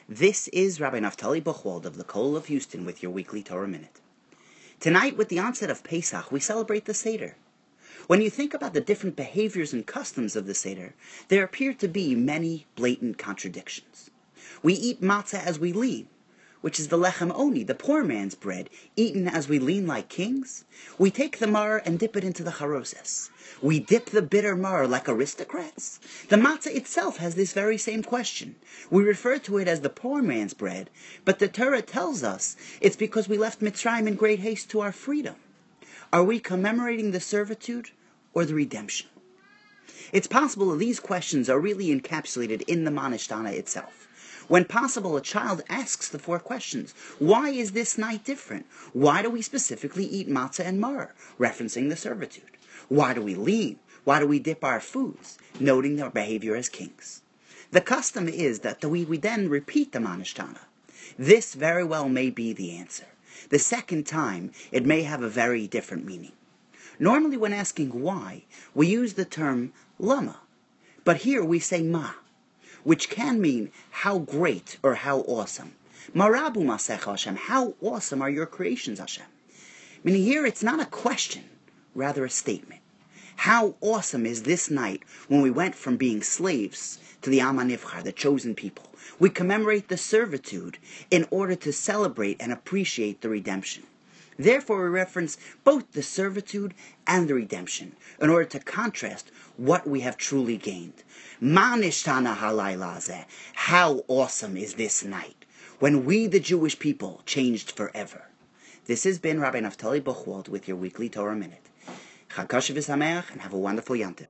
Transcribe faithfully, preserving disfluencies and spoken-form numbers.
This is Rabbi Naftali Buchwald of the Kollel of Houston with your weekly Torah Minute. Tonight, with the onset of Pesach, we celebrate the Seder. When you think about the different behaviors and customs of the Seder, there appear to be many blatant contradictions. We eat matzah as we lean, which is the lechem oni, the poor man's bread, eaten as we lean like kings. We take the mar and dip it into the charoses. We dip the bitter mar like aristocrats. The matzah itself has this very same question. We refer to it as the poor man's bread, but the Torah tells us it's because we left Mitzrayim in great haste to our freedom. Are we commemorating the servitude or the redemption? It's possible that these questions are really encapsulated in the Manishtana itself. When possible, a child asks the four questions. Why is this night different? Why do we specifically eat matzah and mar, referencing the servitude? Why do we lean? Why do we dip our foods, noting their behavior as kings? The custom is that we, we then repeat the Manishtana. This very well may be the answer. The second time, it may have a very different meaning. Normally when asking why, we use the term lama, but here we say ma, which can mean how great or how awesome. Marabu masech Hashem, how awesome are your creations, Hashem? Meaning here it's not a question, rather a statement. How awesome is this night when we went from being slaves to the Am HaNivchar, the chosen people. We commemorate the servitude in order to celebrate and appreciate the redemption. Therefore, we reference both the servitude and the redemption in order to contrast what we have truly gained. Manishtana halayla zeh, how awesome is this night when we, the Jewish people, changed forever. This has been Rabbi Naftali Buchwald with your weekly Torah Minute. Chag Kosher v'Sameach, and have a wonderful Yom Tov.